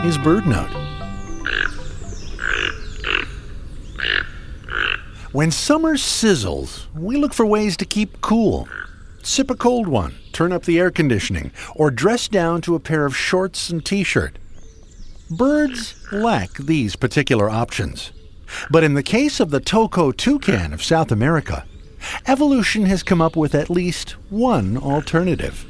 is BirdNote. When summer sizzles, we look for ways to keep cool. Sip a cold one, turn up the air conditioning, or dress down to a pair of shorts and t-shirt. Birds lack these particular options. But in the case of the toko toucan of South America, evolution has come up with at least one alternative.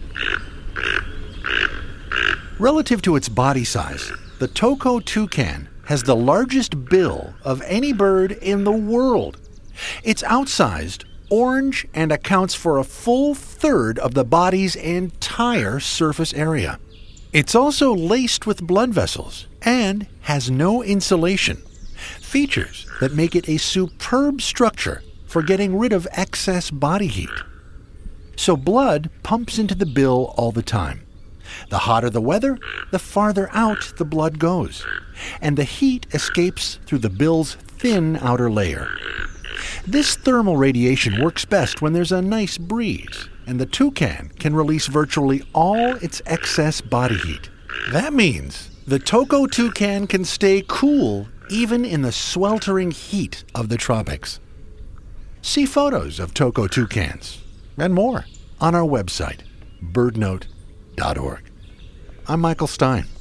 Relative to its body size, the toko toucan has the largest bill of any bird in the world. It's outsized, orange, and accounts for a full third of the body's entire surface area. It's also laced with blood vessels and has no insulation, features that make it a superb structure for getting rid of excess body heat. So blood pumps into the bill all the time. The hotter the weather, the farther out the blood goes, and the heat escapes through the bill's thin outer layer. This thermal radiation works best when there's a nice breeze, and the toucan can release virtually all its excess body heat. That means the toko toucan can stay cool even in the sweltering heat of the tropics. See photos of toko toucans and more on our website, birdnote.org. I'm Michael Stein.